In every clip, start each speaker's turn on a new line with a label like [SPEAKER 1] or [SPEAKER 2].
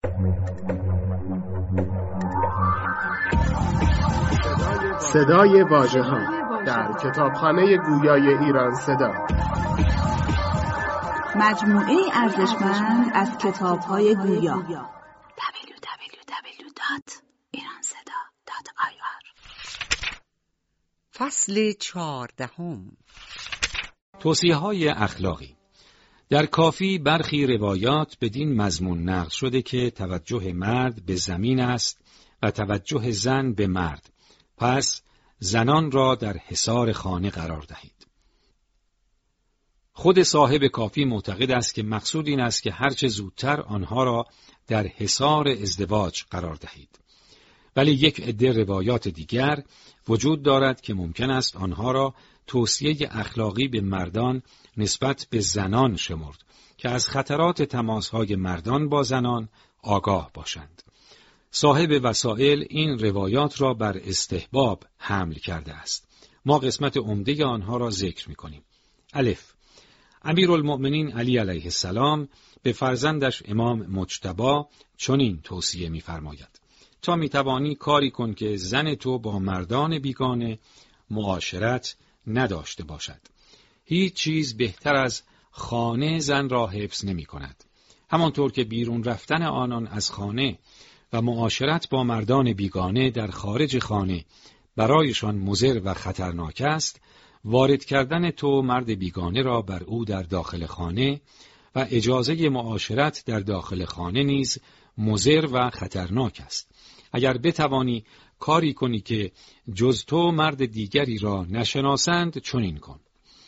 [SPEAKER 1] صدای واژه‌ها در کتابخانه گویای ایران صدا،
[SPEAKER 2] مجموعه ارزشمند از کتاب‌های گویا. www.iranseda.ir.
[SPEAKER 3] فصل 14.
[SPEAKER 4] توصیه‌های اخلاقی. در کافی برخی روایات بدین مضمون نقل شده که توجه مرد به زمین است و توجه زن به مرد، پس زنان را در حصار خانه قرار دهید. خود صاحب کافی معتقد است که مقصود این است که هرچه زودتر آنها را در حصار ازدواج قرار دهید. ولی یک عده روایات دیگر وجود دارد که ممکن است آنها را توصیه اخلاقی به مردان نسبت به زنان شمرد که از خطرات تماس‌های مردان با زنان آگاه باشند. صاحب وسائل این روایات را بر استحباب حمل کرده است. ما قسمت عمده آنها را ذکر می‌کنیم. الف. امیرالمؤمنین علی علیه السلام به فرزندش امام مجتبی چنین توصیه می‌فرماید: تا می‌توانی کاری کن که زن تو با مردان بیگانه معاشرت نداشته باشد. هیچ چیز بهتر از خانه زن را حفظ نمی‌کند. همانطور که بیرون رفتن آنان از خانه و معاشرت با مردان بیگانه در خارج خانه برایشان مضر و خطرناک است، وارد کردن تو مرد بیگانه را بر او در داخل خانه و اجازه معاشرت در داخل خانه نیز مضر و خطرناک است. اگر بتوانی کاری کنی که جز تو مرد دیگری را نشناسند، چنین کن.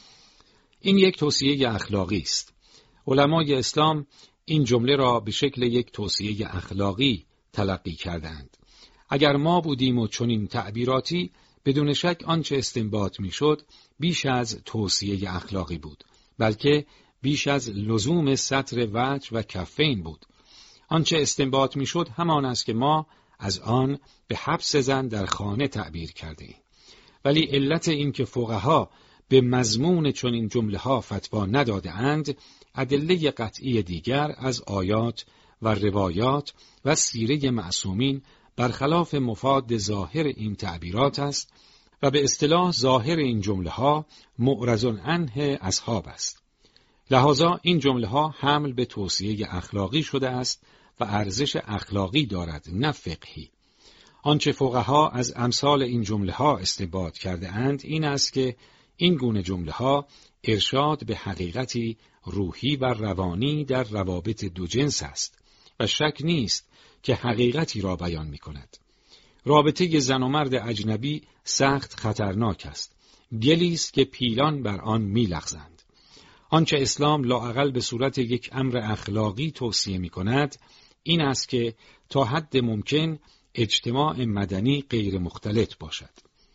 [SPEAKER 4] این یک توصیه اخلاقی است. علمای اسلام این جمله را به شکل یک توصیه اخلاقی تلقی کردند. اگر ما بودیم و چنین تعبیراتی، بدون شک آنچه استنباط میشد بیش از توصیه اخلاقی بود، بلکه بیش از لزوم ستر وجه و کفین بود. آنچه استنباط میشد همان است که ما از آن به حبس زن در خانه تعبیر کرده ایم. ولی علت این که فقها به مضمون چنین جمله ها فتوا نداده اند، ادله قطعی دیگر از آیات و روایات و سیره معصومین برخلاف مفاد ظاهر این تعبیرات است و به اصطلاح ظاهر این جمله ها معرض عنه اصحاب است. لذا این جمله ها حمل به توصیه اخلاقی شده است و ارزش اخلاقی دارد، نه فقهی. آنچه فقها از امثال این جمله ها استنباط کرده اند این است که این گونه جمله ها ارشاد به حقیقتی روحی و روانی در روابط دو جنس است و شک نیست که حقیقتی را بیان می کند. رابطه زن و مرد اجنبی سخت خطرناک است. گلی است که پیلان بر آن می لغزند. آنچه اسلام لااقل به صورت یک امر اخلاقی توصیه می کند این است که تا حد ممکن اجتماع مدنی غیر مختلط باشد.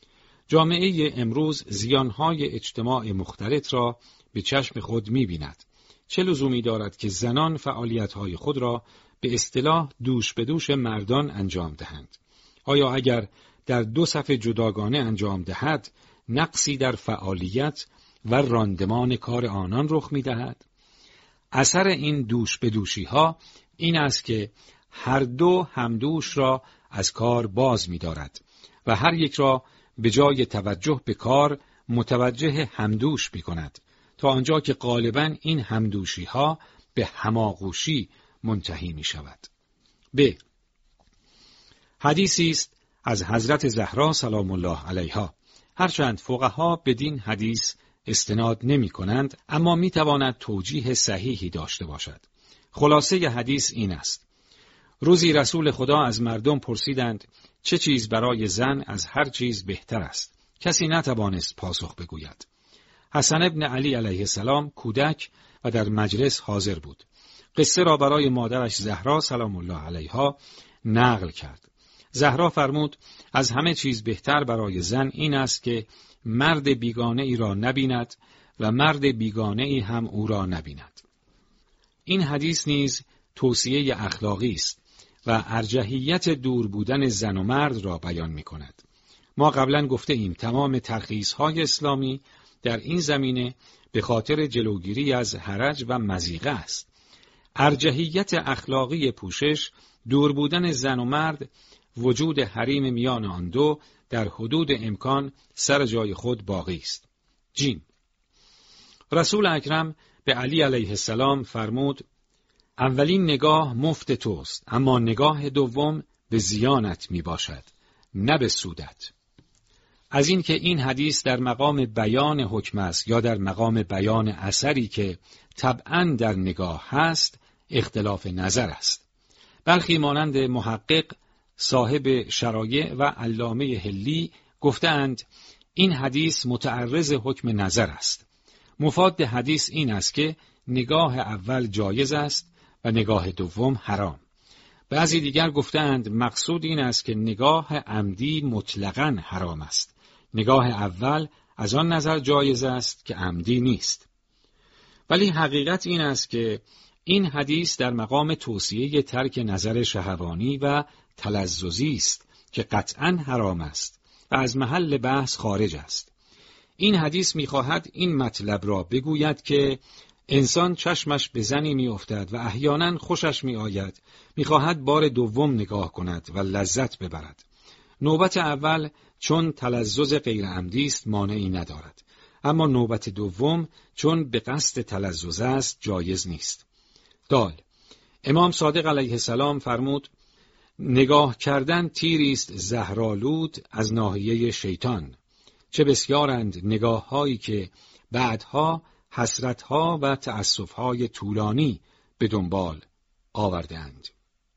[SPEAKER 4] جامعه امروز زیانهای اجتماع مختلط را به چشم خود می بیند. چه لزومی دارد که زنان فعالیتهای خود را به اصطلاح دوش به دوش مردان انجام دهند؟ آیا اگر در دو صف جداگانه انجام دهد، نقصی در فعالیت و راندمان کار آنان رخ می دهد؟ اثر این دوش به دوشی ها این است که هر دو همدوش را از کار باز می دارد و هر یک را به جای توجه به کار متوجه همدوش می کند، تا آنجا که غالباً این همدوشی ها به هماغوشی منتهی می شود. ب. حدیثی است از حضرت زهرا سلام الله علیها. هرچند فقها بدین حدیث استناد نمی کنند، اما می تواند توجیه صحیحی داشته باشد. خلاصه حدیث این است: روزی رسول خدا از مردم پرسیدند چه چیز برای زن از هر چیز بهتر است؟ کسی نتوانست پاسخ بگوید. حسن ابن علی علیه السلام کودک و در مجلس حاضر بود. قصه را برای مادرش زهرا سلام الله علیها نقل کرد. زهرا فرمود از همه چیز بهتر برای زن این است که مرد بیگانه ای را نبیند و مرد بیگانه ای هم او را نبیند. این حدیث نیز توصیه اخلاقی است و ارجحیت دور بودن زن و مرد را بیان می کند. ما قبلا گفته ایم تمام ترخیص‌های اسلامی در این زمینه به خاطر جلوگیری از حرج و مضیقه است. ارجحیت اخلاقی پوشش، دور بودن زن و مرد، وجود حریم میان آن دو در حدود امکان سر جای خود باقی است. جیم. رسول اکرم به علی علیه السلام فرمود: اولین نگاه مفت توست، اما نگاه دوم به زیانت می باشد، نه به سودت. از این که این حدیث در مقام بیان حکم است یا در مقام بیان اثری که طبعاً در نگاه هست، اختلاف نظر است. برخی مانند محقق صاحب شرایع و علامه حلی گفتند این حدیث متعرض حکم نظر است. مفاد حدیث این است که نگاه اول جایز است و نگاه دوم حرام. بعضی دیگر گفتند مقصود این است که نگاه عمدی مطلقاً حرام است. نگاه اول از آن نظر جایز است که عمدی نیست. ولی حقیقت این است که این حدیث در مقام توصیه ترک نظر شهوانی و تلذذی است که قطعاً حرام است و از محل بحث خارج است. این حدیث می‌خواهد این مطلب را بگوید که انسان چشمش به زنی می‌افتد و احیانا خوشش می‌آید، می‌خواهد بار دوم نگاه کند و لذت ببرد. نوبت اول چون تلذذ غیر عمدی است مانعی ندارد، اما نوبت دوم چون به قصد تلذذ است جایز نیست. دال. امام صادق علیه السلام فرمود: نگاه کردن تیری است زهرآلود از ناحیه شیطان. چه بسیارند نگاه‌هایی که بعدها حسرت‌ها و تأسف‌های طولانی به دنبال آوردند.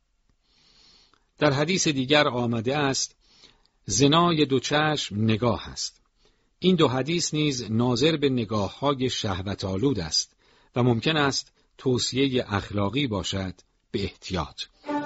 [SPEAKER 4] در حدیث دیگر آمده است: زنای دو چشم نگاه است. این دو حدیث نیز ناظر به نگاه‌های شهوت‌آلود است و ممکن است توصیه اخلاقی باشد به احتیاط.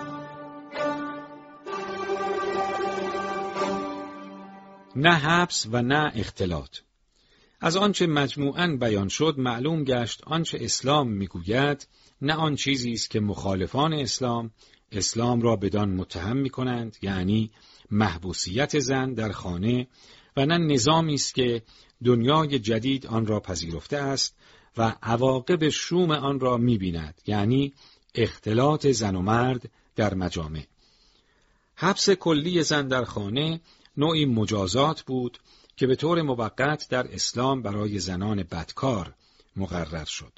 [SPEAKER 4] نه حبس و نه اختلاط. از آنچه مجموعاً بیان شد معلوم گشت آنچه اسلام میگوید نه آن چیزی است که مخالفان اسلام را بدان متهم میکنند، یعنی محبوسیت زن در خانه، و نه نظامی است که دنیای جدید آن را پذیرفته است و عواقب شوم آن را می‌بیند، یعنی اختلاط زن و مرد در مجامع. حبس کلی زن در خانه نوعی مجازات بود که به طور موقت در اسلام برای زنان بدکار مقرر شد.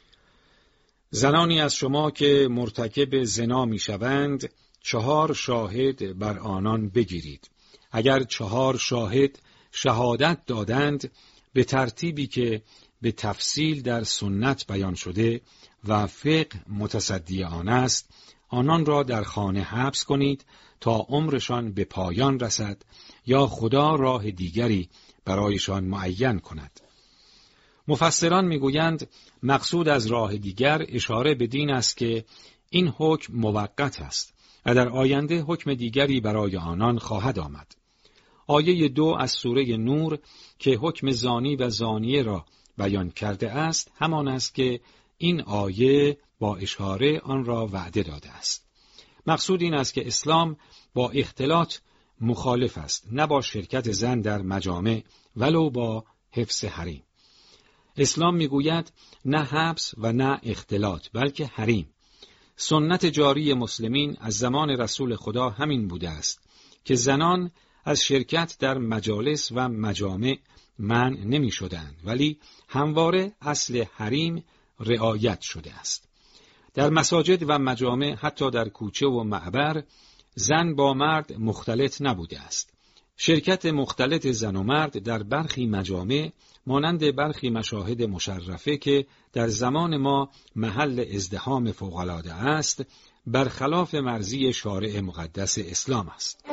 [SPEAKER 4] زنانی از شما که مرتکب زنا می‌شوند 4 شاهد بر آنان بگیرید. اگر 4 شاهد شهادت دادند به ترتیبی که به تفصیل در سنت بیان شده و فقه متصدی آن است، آنان را در خانه حبس کنید تا عمرشان به پایان رسد یا خدا راه دیگری برایشان معین کند. مفسران میگویند مقصود از راه دیگر اشاره به دین است که این حکم موقت است و در آینده حکم دیگری برای آنان خواهد آمد. آیه 2 از سوره نور که حکم زانی و زانیه را بیان کرده است همان است که این آیه با اشاره آن را وعده داده است. مقصود این است که اسلام با اختلاط مخالف است، نه با شرکت زن در مجامع ولو با حفظ حریم. اسلام میگوید نه حبس و نه اختلاط بلکه حریم. سنت جاری مسلمین از زمان رسول خدا همین بوده است که زنان از شرکت در مجالس و مجامع منع نمی شدند، ولی همواره اصل حریم رعایت شده است. در مساجد و مجامع حتی در کوچه و معبر زن با مرد مختلط نبوده است. شرکت مختلط زن و مرد در برخی مجامع مانند برخی مشاهد مشرفه که در زمان ما محل ازدحام فوق‌العاده است، برخلاف مرضی شارع مقدس اسلام است.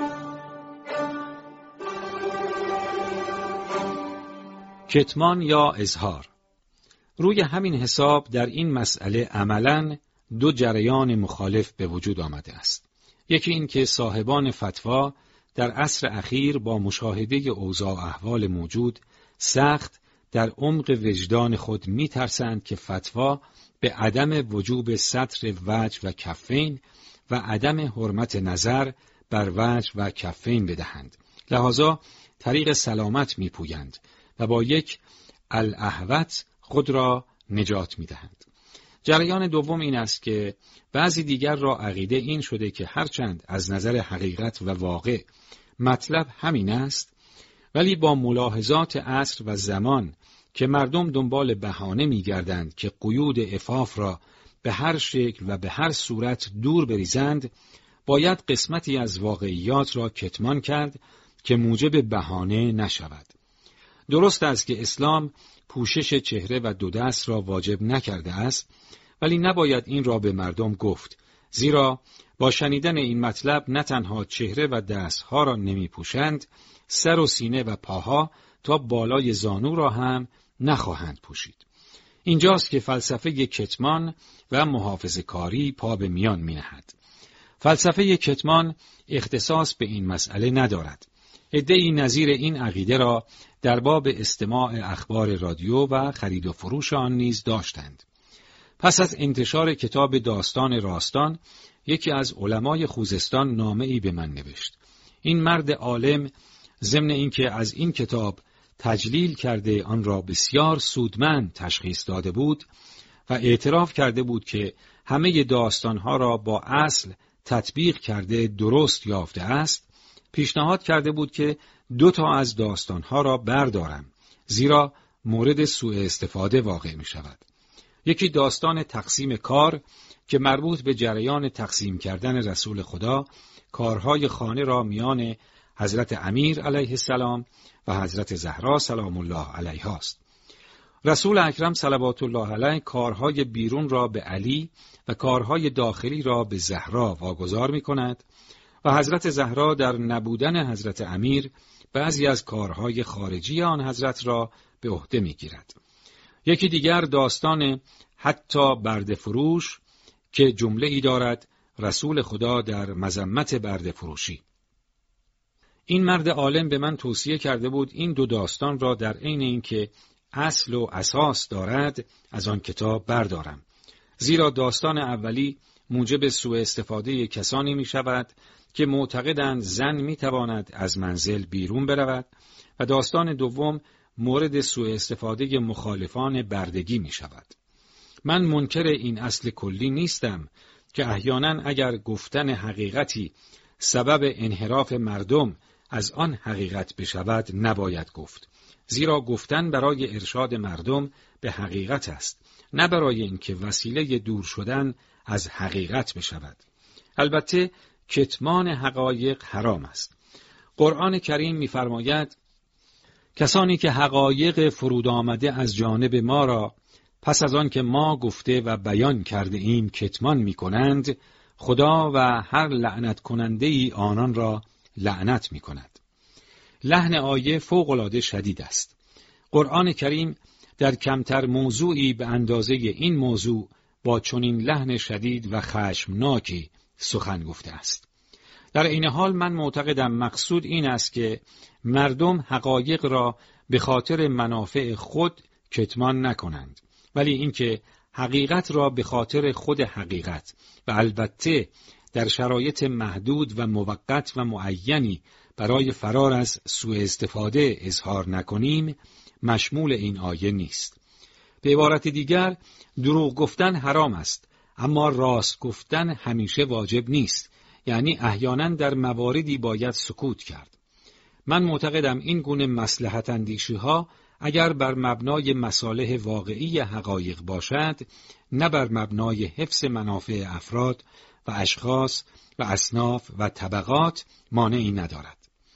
[SPEAKER 4] کتمان یا اظهار. روی همین حساب در این مسئله عملاً 2 جریان مخالف به وجود آمده است. یکی این که صاحبان فتوا در عصر اخیر با مشاهده اوضاع احوال موجود سخت در عمق وجدان خود می‌ترسند که فتوا به عدم وجوب ستر وجه و کفین و عدم حرمت نظر بر وجه و کفین بدهند. لذا طریق سلامت می‌پویند و با یک الاحوط خود را نجات می‌دهند. جریان دوم این است که بعضی دیگر را عقیده این شده که هرچند از نظر حقیقت و واقع مطلب همین است، ولی با ملاحظات عصر و زمان که مردم دنبال بهانه می‌گردند که قیود عفاف را به هر شکل و به هر صورت دور بریزند، باید قسمتی از واقعیات را کتمان کرد که موجب بهانه نشود. درست است که اسلام پوشش چهره و دو دست را واجب نکرده است، ولی نباید این را به مردم گفت، زیرا با شنیدن این مطلب نه تنها چهره و دستها را نمی پوشند، سر و سینه و پاها تا بالای زانو را هم نخواهند پوشید. اینجاست که فلسفه کتمان و محافظه‌کاری پا به میان می نهد. فلسفه کتمان اختصاص به این مسئله ندارد. عده‌ای نظیر این عقیده را در باب استماع اخبار رادیو و خرید و فروش آن نیز داشتند. پس از انتشار کتاب داستان راستان، یکی از علمای خوزستان نامه‌ای به من نوشت. این مرد عالم ضمن اینکه از این کتاب تجلیل کرده آن را بسیار سودمند تشخیص داده بود و اعتراف کرده بود که همه داستانها را با اصل تطبیق کرده درست یافته است، پیشنهاد کرده بود که 2 از داستانها را بردارم، زیرا مورد سوء استفاده واقع می شود. یکی داستان تقسیم کار که مربوط به جریان تقسیم کردن رسول خدا کارهای خانه را میان حضرت امیر علیه السلام و حضرت زهرا سلام الله علیها است. رسول اکرم صلوات الله علیه کارهای بیرون را به علی و کارهای داخلی را به زهرا واگذار می کند و حضرت زهرا در نبودن حضرت امیر بعضی از کارهای خارجی آن حضرت را به عهده می گیرد. یکی دیگر داستان حتی برده فروش که جمله ای دارد رسول خدا در مذمت برده فروشی. این مرد عالم به من توصیه کرده بود این 2 داستان را در عین اینکه اصل و اساس دارد از آن کتاب بردارم، زیرا داستان اولی موجب سوء استفاده کسانی می شود که معتقدند زن می تواند از منزل بیرون برود و داستان دوم مورد سوء استفاده مخالفان بردگی می شود. من منکر این اصل کلی نیستم که احیانا اگر گفتن حقیقتی سبب انحراف مردم از آن حقیقت بشود نباید گفت، زیرا گفتن برای ارشاد مردم به حقیقت است، نه برای اینکه وسیله دور شدن از حقیقت بشود. البته کتمان حقایق حرام است. قرآن کریم می‌فرماید کسانی که حقایق فرود آمده از جانب ما را پس از آن که ما گفته و بیان کرده ایم کتمان می‌کنند، خدا و هر لعنت کننده ای آنان را لعنت می‌کند. لحن آیه فوق‌العاده شدید است. قرآن کریم در کمتر موضوعی به اندازه این موضوع با چنین لحن شدید و خشمناکی سخن گفته است. در این حال من معتقدم مقصود این است که مردم حقایق را به خاطر منافع خود کتمان نکنند، ولی اینکه حقیقت را به خاطر خود حقیقت و البته در شرایط محدود و موقت و معینی برای فرار از سوء استفاده اظهار نکنیم مشمول این آیه نیست. به عبارت دیگر دروغ گفتن حرام است، اما راست گفتن همیشه واجب نیست، یعنی احیانا در مواردی باید سکوت کرد. من معتقدم این گونه مصلحت اندیشی ها اگر بر مبنای مصالح واقعی حقایق باشد، نه بر مبنای حفظ منافع افراد و اشخاص و اصناف و طبقات، مانعی ندارد.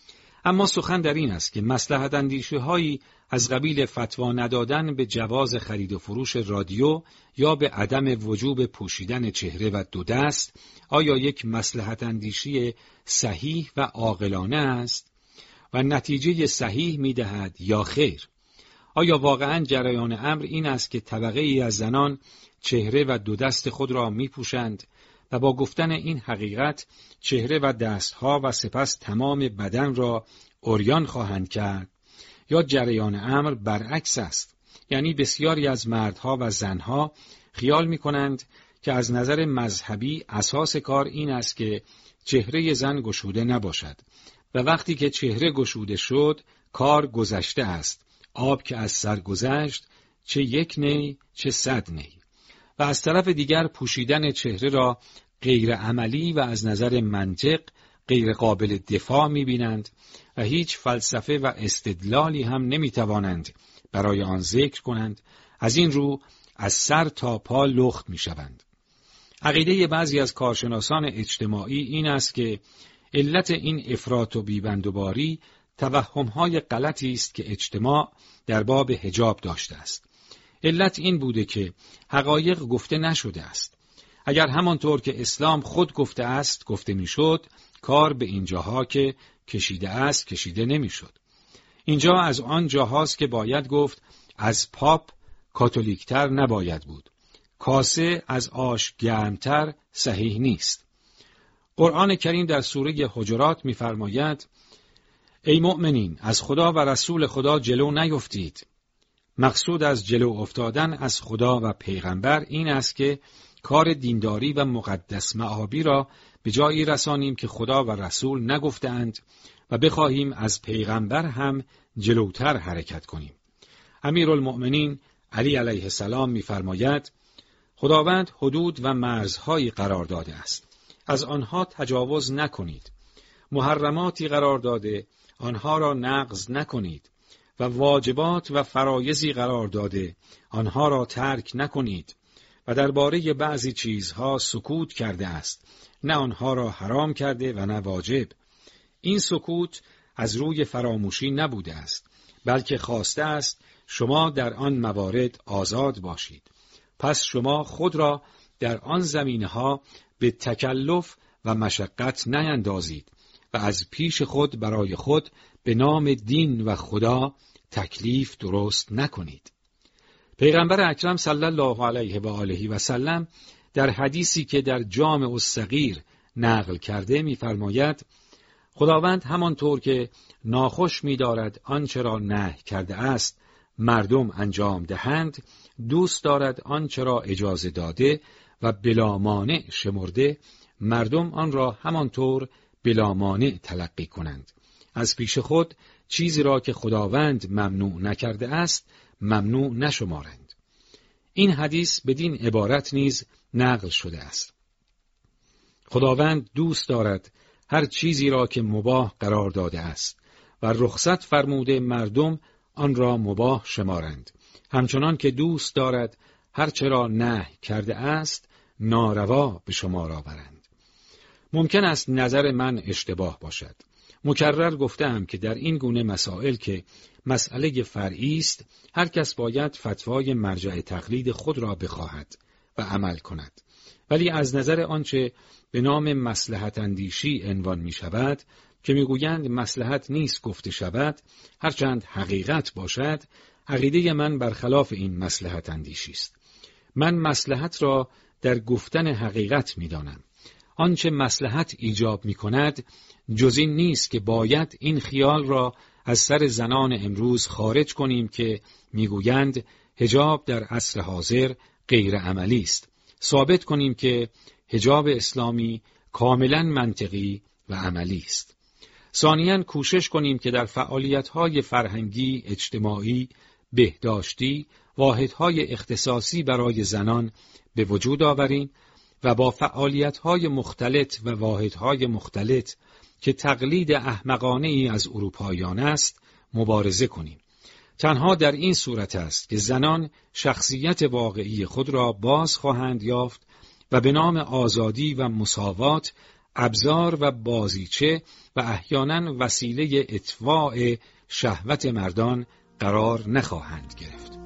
[SPEAKER 4] اما سخن در این است که مصلحت اندیشی هایی از قبیل فتوا ندادن به جواز خرید و فروش رادیو یا به عدم وجوب پوشیدن چهره و 2 دست آیا یک مصلحت اندیشی صحیح و عاقلانه است و نتیجه صحیح می‌دهد یا خیر؟ آیا واقعاً جریان امر این است که طبقه ای از زنان چهره و 2 دست خود را می‌پوشند و با گفتن این حقیقت چهره و دستها و سپس تمام بدن را عریان خواهند کرد، یا جریان امر برعکس است، یعنی بسیاری از مردها و زنها خیال می‌کنند که از نظر مذهبی اساس کار این است که چهره زن گشوده نباشد و وقتی که چهره گشوده شد کار گذشته است، آب که از سر گذشت چه 1 نی چه 100 نی. و از طرف دیگر پوشیدن چهره را غیر عملی و از نظر منطق غیر قابل دفاع می‌بینند و هیچ فلسفه و استدلالی هم نمی‌توانند برای آن ذکر کنند. از این رو از سر تا پا لخت می‌شوند. عقیده بعضی از کارشناسان اجتماعی این است که علت این افراط و بیبندوباری توهم‌های غلطی است که اجتماع در باب حجاب داشته است. علت این بوده که حقایق گفته نشده است. اگر همانطور که اسلام خود گفته است گفته میشد، کار به این جاها که کشیده است کشیده نمیشد. اینجا از آن جاهاست که باید گفت از پاپ کاتولیکتر نباید بود. کاسه از آش گرمتر صحیح نیست. قرآن کریم در سوره حجرات می‌فرماید: ای مؤمنین، از خدا و رسول خدا جلو نیفتید. مقصود از جلو افتادن از خدا و پیغمبر این است که کار دینداری و مقدس مآبی را به جایی رسانیم که خدا و رسول نگفتند و بخواهیم از پیغمبر هم جلوتر حرکت کنیم. امیرالمؤمنین علی علیه السلام می‌فرماید: خداوند حدود و مرزهایی قرار داده است. از آنها تجاوز نکنید. محرماتی قرار داده، آنها را نقض نکنید. و واجبات و فرایضی قرار داده، آنها را ترک نکنید. و درباره بعضی چیزها سکوت کرده است، نه آنها را حرام کرده و نه واجب. این سکوت از روی فراموشی نبوده است، بلکه خواسته است شما در آن موارد آزاد باشید. پس شما خود را در آن زمینه‌ها به تکلف و مشقت نیندازید و از پیش خود برای خود به نام دین و خدا تکلیف درست نکنید. پیغمبر اکرم صلی الله علیه و آله و سلم در حدیثی که در جامع الصغیر نقل کرده می‌فرماید: خداوند همانطور که ناخوش می‌دارد آنچه را نهی کرده است مردم انجام دهند، دوست دارد آنچه را اجازه داده و بلا مانع شمرده مردم آن را همانطور بلا مانع تلقی کنند. از پیش خود چیزی را که خداوند ممنوع نکرده است ممنوع نشمارند. این حدیث بدین عبارت نیز نقل شده است: خداوند دوست دارد هر چیزی را که مباح قرار داده است و رخصت فرموده مردم آن را مباح شمارند، همچنان که دوست دارد هر چه را نهی کرده است ناروا به شمار آورند. ممکن است نظر من اشتباه باشد. مکرر گفتم که در این گونه مسائل که مسئله فرعی است، هر کس باید فتوای مرجع تقلید خود را بخواهد و عمل کند. ولی از نظر آنچه به نام مصلحت اندیشی عنوان می شود، که می گویند مصلحت نیست گفته شود، هرچند حقیقت باشد، عقیده من برخلاف این مصلحت اندیشی است. من مصلحت را در گفتن حقیقت می دانم. آنچه مصلحت ایجاب می کند، جز این نیست که باید این خیال را از سر زنان امروز خارج کنیم که میگویند حجاب در عصر حاضر غیر عملی است. ثابت کنیم که حجاب اسلامی کاملا منطقی و عملی است. ثانیاً کوشش کنیم که در فعالیت‌های فرهنگی، اجتماعی، بهداشتی، واحدهای اختصاصی برای زنان به وجود آوریم و با فعالیت‌های مختلط و واحدهای مختلط که تقلید احمقانه ای از اروپاییان است مبارزه کنیم. تنها در این صورت است که زنان شخصیت واقعی خود را باز خواهند یافت و به نام آزادی و مساوات ابزار و بازیچه و احیالاً وسیله اطفاء شهوت مردان قرار نخواهند گرفت.